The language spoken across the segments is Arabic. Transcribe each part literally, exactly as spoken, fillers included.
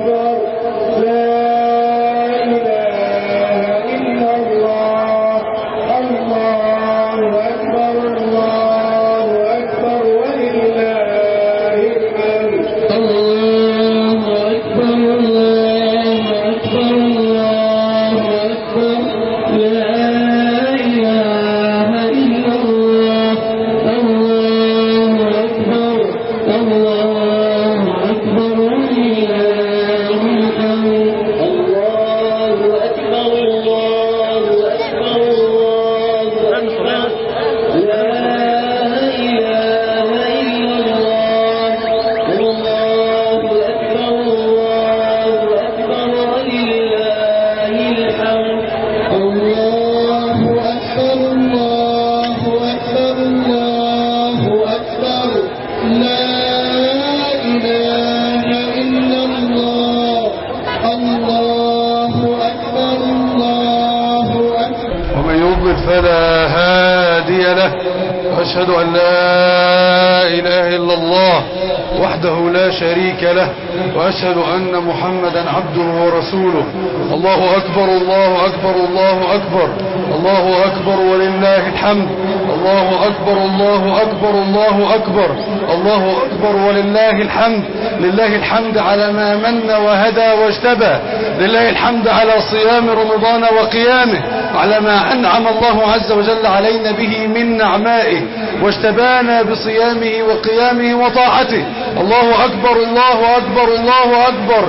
فلا هادي له، وأشهد أن لا إله إلا الله وحده لا شريك له، وأشهد أن محمدا عبده ورسوله. الله أكبر الله أكبر الله أكبر الله أكبر ولله الحمد. الله أكبر الله أكبر الله أكبر الله أكبر ولله الحمد. لله الحمد على ما من وهدى واجتبى، لله الحمد على صيام رمضان وقيامه، وعلى ما أنعم الله عز وجل علينا به من نعمائه، واجتبانا بصيامه وقيامه وطاعته. الله أكبر الله أكبر الله أكبر،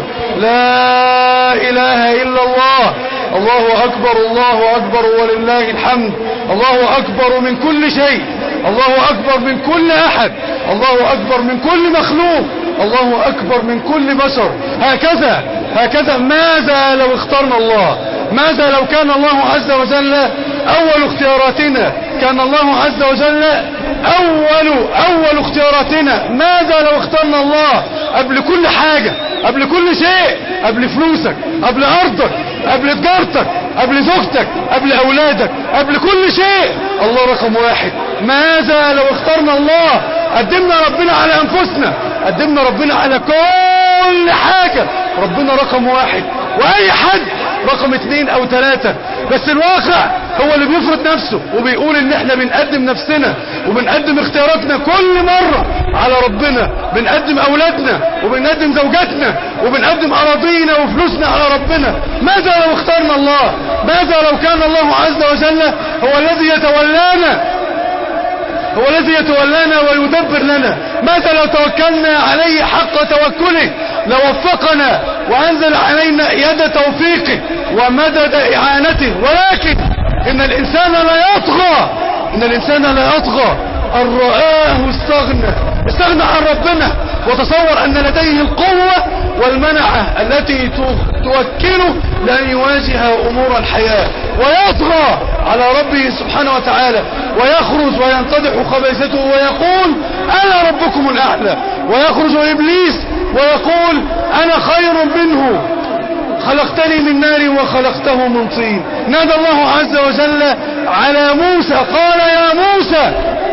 لا إله إلا الله. الله أكبر الله أكبر ولله الحمد. الله أكبر من كل شيء، الله أكبر من كل أحد، الله أكبر من كل مخلوق، الله أكبر من كل بشر. هكذا هكذا ماذا لو اخترنا الله؟ ماذا لو كان الله عز وجل أول اختياراتنا؟ كان الله عز وجل أول أول اختياراتنا. ماذا لو اخترنا الله قبل كل حاجة، قبل كل شيء، قبل فلوسك، قبل أرضك، قبل تجارتك، قبل زوجتك، قبل أولادك، قبل كل شيء الله رقم واحد. ماذا لو اخترنا الله؟ قدمنا ربنا على أنفسنا، قدمنا ربنا على كل حاجة. ربنا رقم واحد، وأي حد رقم اتنين أو تلاتة. بس الواقع هو اللي بيفرض نفسه وبيقول ان احنا بنقدم نفسنا وبنقدم اختياراتنا كل مرة على ربنا، بنقدم أولادنا وبنقدم زوجاتنا وبنقدم أراضينا وفلوسنا على ربنا. ماذا لو اخترنا الله؟ ماذا لو كان الله عز وجل هو الذي يتولانا، هو الذي يتولانا ويدبر لنا؟ ماذا لو توكلنا عليه حق توكله لوفقنا وأنزل علينا يد توفيقه ومدد إعانته؟ ولكن إن الإنسان لا يطغى، إن الإنسان لا يطغى أن رآه استغنى، استغنى عن ربنا وتصور أن لديه القوة والمنعة التي توكله لأن يواجه أمور الحياة، ويطغى على ربه سبحانه وتعالى ويخرج وينتضح خبيثته ويقول أنا ربكم الأعلى، ويخرج إبليس ويقول أنا خير منه، خلقتني من نار وخلقته من طين. نادى الله عز وجل على موسى قال يا موسى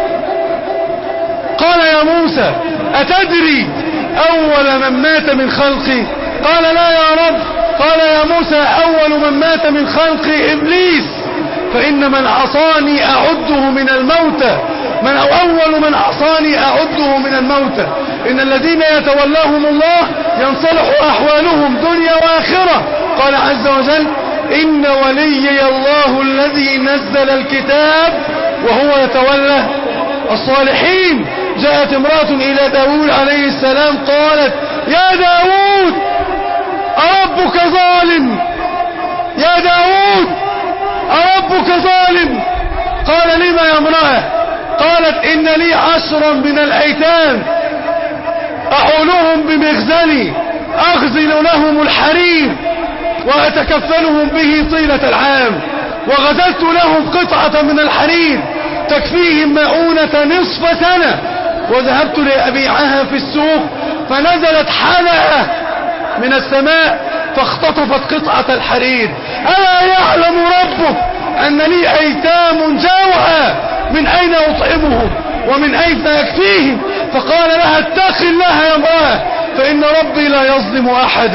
قال يا موسى أتدري أول من مات من خلقي؟ قال لا يا رب. قال يا موسى أول من مات من خلقي إبليس، فإن من عصاني أعده من الموتى، من أول من عصاني أعده من الموتى. إن الذين يتولاهم الله ينصلح أحوالهم دنيا وآخرة. قال عز وجل إن وليي الله الذي نزل الكتاب وهو يتولى الصالحين. جاءت امرأة إلى داود عليه السلام قالت يا داود أربك ظالم، يا داود أربك ظالم؟ قال لما يا امرأة؟ قالت إن لي عشرا من الأيتام أعولهم بمغزلي، أغزل لهم الحرير وأتكفلهم به طيلة العام، وغزلت لهم قطعة من الحرير تكفيهم مؤونة نصف سنة، وذهبت لأبيعها في السوق فنزلت حلقة من السماء فاختطفت قطعة الحرير. ألا يعلم ربك أن لي أيتام جوعى، من أين أطعمهم ومن أين يكفيهم؟ فقال لها اتق الله يا امرأة فإن ربي لا يظلم أحدا.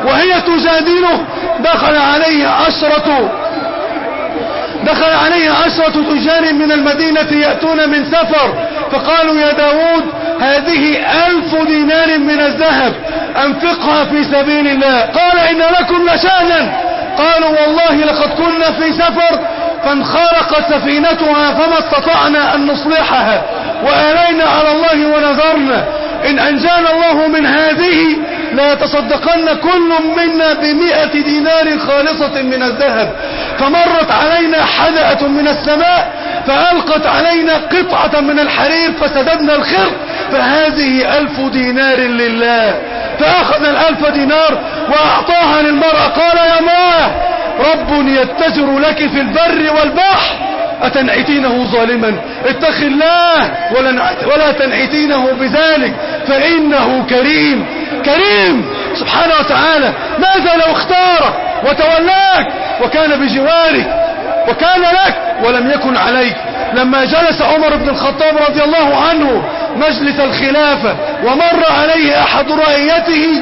وهي تجادله دخل عليه عشرة دخل عليه عشرة تجار من المدينة يأتون من سفر، فقالوا يا داود هذه ألف دينار من الذهب أنفقها في سبيل الله. قال إن لكم لشأنا. قالوا والله لقد كنا في سفر فانخرقت سفينتها فما استطعنا أن نصلحها وآلينا على الله ونذرنا، إن أنجانا الله من هذه لا يتصدقن كل منا بمئة دينار خالصة من الذهب. فمرت علينا حدأة من السماء فألقت علينا قطعة من الحرير فسددنا الخرق، فهذه ألف دينار لله. فأخذ الألف دينار وأعطاها للمرأة. قال يا امرأة رب يتجر لك في البر والبحر أتنعتينه ظالما؟ اتق الله ولا تنعتينه بذلك فإنه كريم. كريم سبحانه وتعالى. ماذا لو اختارك وتولاك وكان بجوارك وكان لك ولم يكن عليك؟ لما جلس عمر بن الخطاب رضي الله عنه مجلس الخلافة ومر عليه أحد رعيته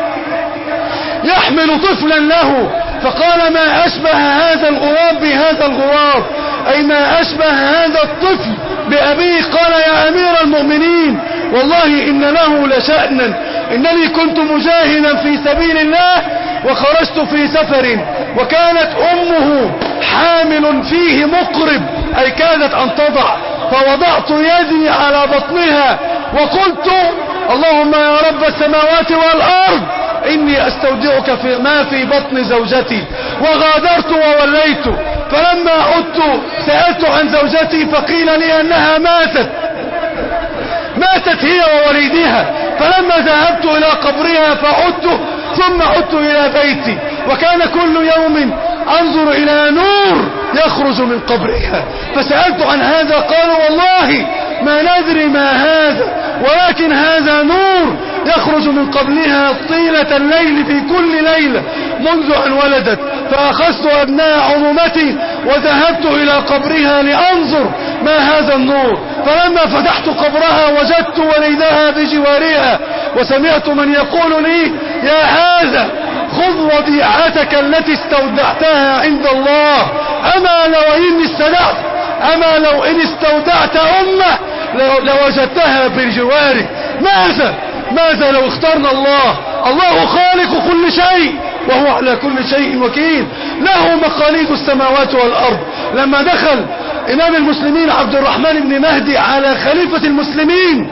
يحمل طفلا له، فقال ما أشبه هذا الغراب بهذا الغراب، أي ما أشبه هذا الطفل بأبيه. قال يا أمير المؤمنين والله إن له لشأنا، إنني كنت مجاهدا في سبيل الله وخرجت في سفر وكانت أمه حامل فيه مقرب، أي كانت أن تضع، فوضعت يدي على بطنها وقلت اللهم يا رب السماوات والأرض إني أستودعك في ما في بطن زوجتي، وغادرت ووليت. فلما عدت سألت عن زوجتي فقيل لي أنها ماتت ماتت هي ووليدها. فلما ذهبت إلى قبرها فعدت ثم عدت إلى بيتي، وكان كل يوم أنظر إلى نور يخرج من قبرها. فسألت عن هذا قالوا والله ما ندري ما هذا، ولكن هذا نور يخرج من قبلها طيلة الليل في كل ليلة منذ أن ولدت. فأخذت أبناء عمومتي وذهبت إلى قبرها لأنظر ما هذا النور. فلما فتحت قبرها وجدت وليدها بجوارها، وسمعت من يقول لي يا هذا خذ وديعتك التي استودعتها عند الله، أما لو إن استودعت أما لو إن استودعت أمة لوجدتها بجوارك. ماذا ماذا لو اخترنا الله؟ الله خالق كل شيء وهو على كل شيء وكيل، له مقاليد السماوات والأرض. لما دخل إمام المسلمين عبد الرحمن بن مهدي على خليفة المسلمين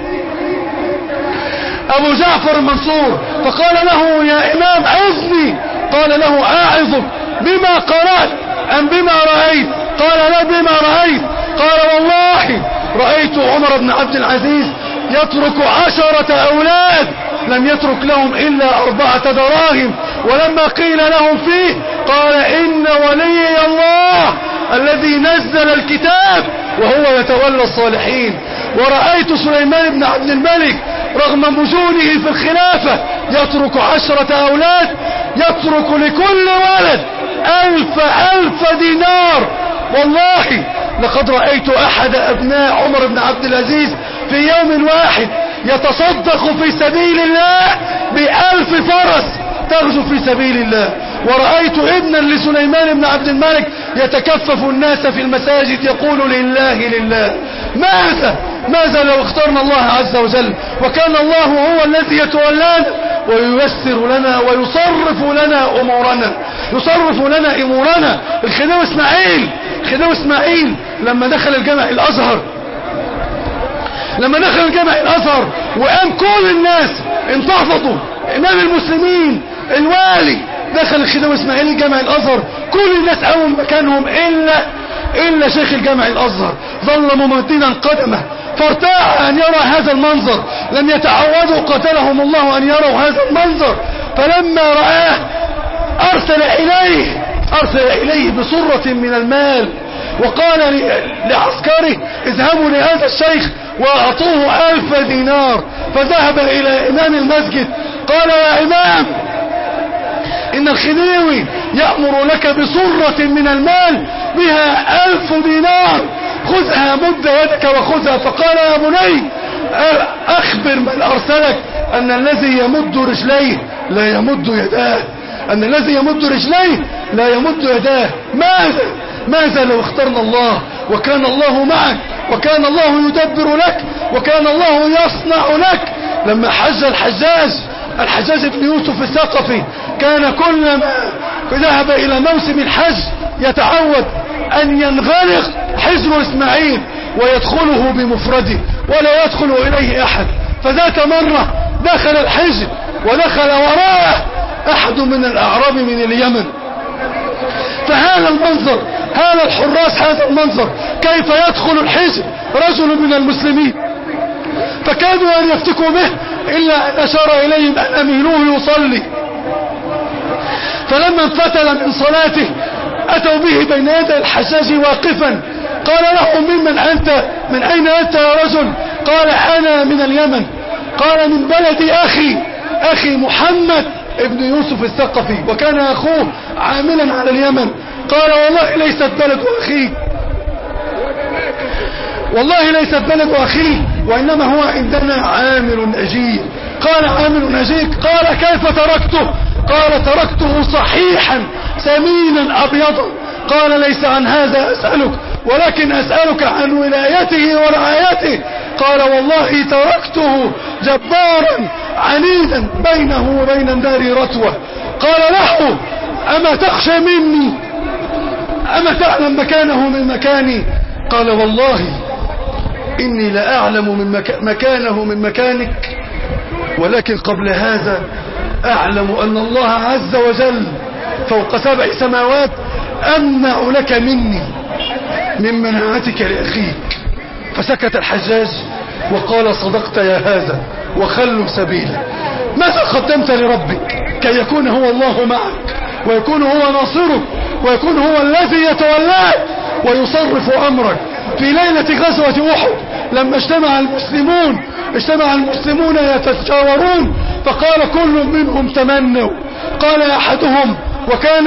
أبو جعفر المنصور فقال له يا إمام عظني. قال له أعظك بما قرأت أم بما رأيت؟ قال لا بما رأيت. قال والله رأيت عمر بن عبد العزيز يترك عشرة أولاد لم يترك لهم إلا أربعة دراهم، ولما قيل لهم فيه قال إن ولي الله الذي نزل الكتاب وهو يتولى الصالحين. ورأيت سليمان بن عبد الملك رغم مجونه في الخلافة يترك عشرة أولاد، يترك لكل ولد ألف ألف دينار. والله لقد رأيت أحد أبناء عمر بن عبد العزيز في يوم واحد يتصدق في سبيل الله بألف فرس تغزو في سبيل الله. ورأيت ابنا لسليمان بن عبد الملك يتكفف الناس في المساجد يقول لله لله. ماذا ماذا لو اخترنا الله عز وجل وكان الله هو الذي يتولانا وييسر لنا ويصرف لنا أمورنا يصرف لنا أمورنا. الخديوي إسماعيل الخديوي إسماعيل لما دخل الجامع الأزهر لما دخل الجامع الأزهر وقام كل الناس انتفضوا، إمام المسلمين الوالي دخل الخديوي إسماعيل الجامع الأزهر، كل الناس قاموا مكانهم إلا إلا شيخ الجامع الأزهر ظل ممددا قدمه فارتاع أن يرى هذا المنظر. لم يتعودوا قتلهم الله أن يروا هذا المنظر. فلما رآه أرسل إليه أرسل إليه بصرة من المال وقال لعسكره اذهبوا لهذا الشيخ وأعطوه ألف دينار. فذهب إلى إمام المسجد قال يا إمام إن الخديوي يأمر لك بصرة من المال بها ألف دينار، خذها مد يدك وخذها. فقال يا بني أخبر من أرسلك أن الذي يمد رجليه لا يمد يداه. أن الذي يمد رجليه لا يمد يداه. ماذا ماذا لو اخترنا الله وكان الله معك وكان الله يدبر لك وكان الله يصنع لك؟ لما حج الحجاج الحجاج بن يوسف الثقفي كان كلما ذهب إلى موسم الحج يتعود أن ينغلق حجر إسماعيل ويدخله بمفرده ولا يدخل إليه أحد. فذات مرة دخل الحجر ودخل وراءه أحد من الأعراب من اليمن، فهذا المنظر، هذا الحراس، هذا المنظر كيف يدخل الحجر رجل من المسلمين، فكادوا أن يفتكوا به إلا أن أشار إليهم أن أمينوه يصلي. فلما انفتل من صلاته أتوا به بين يدي الحجاج واقفا. قال لهم ممن أنت؟ من أين أنت يا رجل؟ قال أنا من اليمن. قال من بلد أخي أخي محمد ابن يوسف الثقفي، وكان أخوه عاملا على اليمن. قال والله ليست بلد أخيه، والله ليست بلد أخيه، وإنما هو عندنا عامل أجير. قال عامل أجير؟ قال كيف تركته؟ قال تركته صحيحا سمينا أبيضا. قال ليس عن هذا أسألك، ولكن أسألك عن ولايته ورعايته. قال والله تركته جبارا عنيدا بينه وبين النار رتوة. قال له أما تخشى مني؟ أما تعلم مكانه من مكاني؟ قال والله إني لأعلم من مك... مكانه من مكانك، ولكن قبل هذا أعلم أن الله عز وجل فوق سبع سماوات أمنع لك مني من مناعتك لأخيك. فسكت الحجاج وقال صدقت يا هذا وخلوا سبيله. ماذا قدمت لربك كي يكون هو الله معك ويكون هو ناصرك ويكون هو الذي يتولاك ويصرف أمرك؟ في ليلة غزوة أحد لما اجتمع المسلمون اجتمع المسلمون يتشاورون، فقال كل منهم تمنوا. قال أحدهم وكان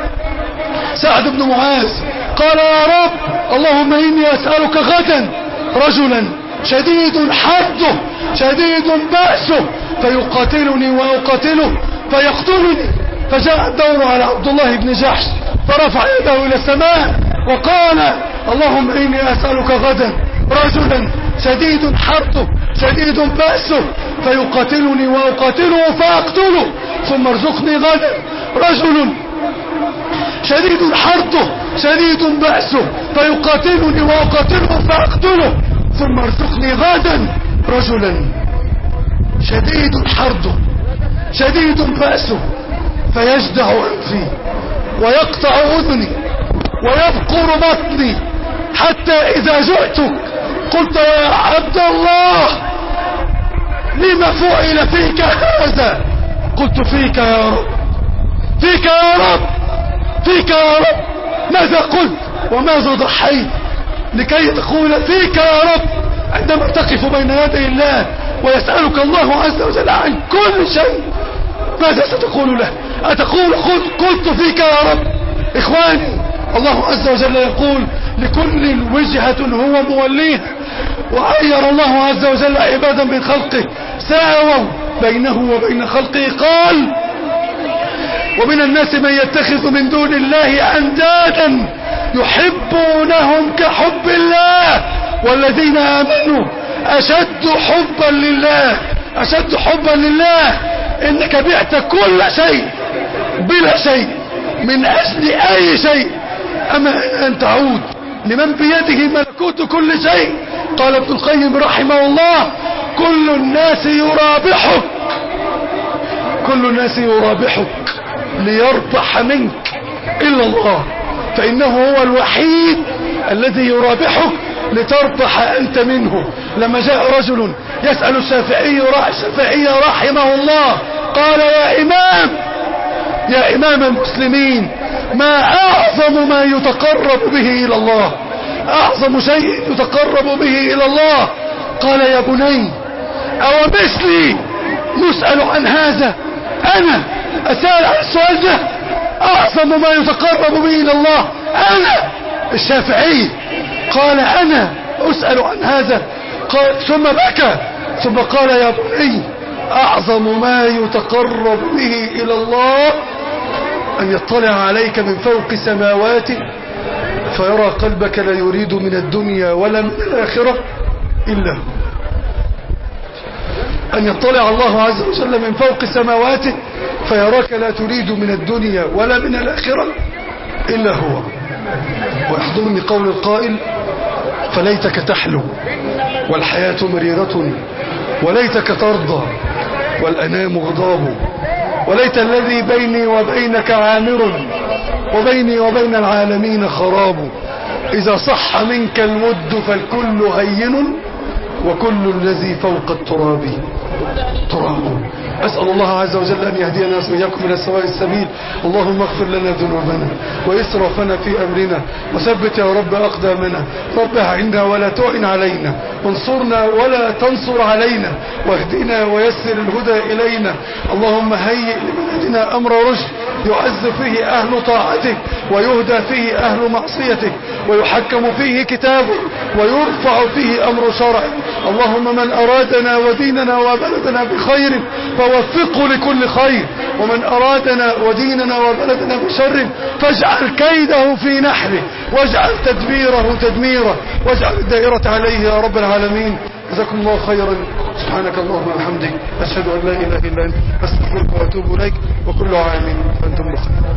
سعد بن معاذ قال يا رب اللهم إني أسألك غدا رجلا شديد حده شديد بأسه فيقاتلني وأقاتله فيقتلني. فجاء الدور على عبد الله بن جحش فرفع يده إلى السماء وقال اللهم إني أسألك غدا رجلا شديد حرده شديد بأسه فيقاتلني وأقاتله فأقتله، ثم ارزقني غدا رجل شديد حرده شديد بأسه فيقاتلني وأقاتله فأقتله، ثم ارزقني غدا رجلا شديد حرده شديد بأسه فيجدع أنفي ويقطع أذني ويبقر بطني، حتى إذا جئتك قلت يا عبد الله لما فعل فيك هذا؟ قلت فيك يا رب فيك يا رب فيك يا رب. ماذا قلت وماذا ضحيت لكي تقول فيك يا رب عندما تقف بين يدي الله ويسألك الله عز وجل عن كل شيء؟ ماذا ستقول له؟ أتقول قلت فيك يا رب؟ إخواني، الله عز وجل يقول لكل وجهة هو موليها، وعير الله عز وجل عبادا من خلقه ساووا بينه وبين خلقه. قال ومن الناس من يتخذ من دون الله أندادا يحبونهم كحب الله والذين آمنوا أشد حبا لله أشد حبا لله. إنك بعت كل شيء بلا شيء من أجل أي شيء، أما أن تعود لمن بيده ملكوت كل شيء. قال ابن القيم رحمه الله كل الناس يرابحك كل الناس يرابحك ليربح منك إلا الله، فإنه هو الوحيد الذي يرابحك لتربح أنت منه. لما جاء رجل يسأل الشافعي الشافعي رحمه الله قال يا إمام يا إمام المسلمين ما أعظم ما يتقرب به إلى الله أعظم شيء يتقرب به إلى الله؟ قال يا بني أو مثلي نسأل عن هذا؟ أنا أسأل عن السؤال ده؟ أعظم ما يتقرب به إلى الله أنا الشافعي. قال أنا أسأل عن هذا؟ قال ثم بكى ثم قال يا بني أعظم ما يتقرب به إلى الله أن يطلع عليك من فوق سماواته فيرى قلبك لا يريد من الدنيا ولا من الآخرة إلا هو. أن يطلع الله عز وجل من فوق سماواته فيراك لا تريد من الدنيا ولا من الآخرة إلا هو. ويحضرني قول القائل: فليتك تحلو والحياة مريرة، وليتك ترضى والأنام غضاب، وليت الذي بيني وبينك عامر وبيني وبين العالمين خراب. إذا صح منك الود فالكل هين، وكل الذي فوق التراب تراب. أسأل الله عز وجل أن يهدينا وإياكم إلى سواء السبيل. اللهم اغفر لنا ذنوبنا وإسرافنا في أمرنا، وثبت يا رب أقدامنا. رب أعنا ولا تعن علينا، وانصرنا ولا تنصر علينا، واهدنا ويسر الهدى إلينا. اللهم هيئ لبلدنا أمر رشد يعز فيه أهل طاعتك، ويهدى فيه أهل معصيتك، ويحكم فيه كتابك، ويرفع فيه أمر شرعك. اللهم من أرادنا وديننا وبلدنا بخير فوفقه لكل خير، ومن أرادنا وديننا وبلدنا بشر فاجعل كيده في نحره، واجعل تدبيره تدميره، واجعل الدائرة عليه يا رب العالمين. جزاكم الله خيرا. سبحانك اللهم وبحمدك، أشهد أن لا إله إلا أنت، أستغفرك وأتوب إليك، وكل عام وأنتم بخير.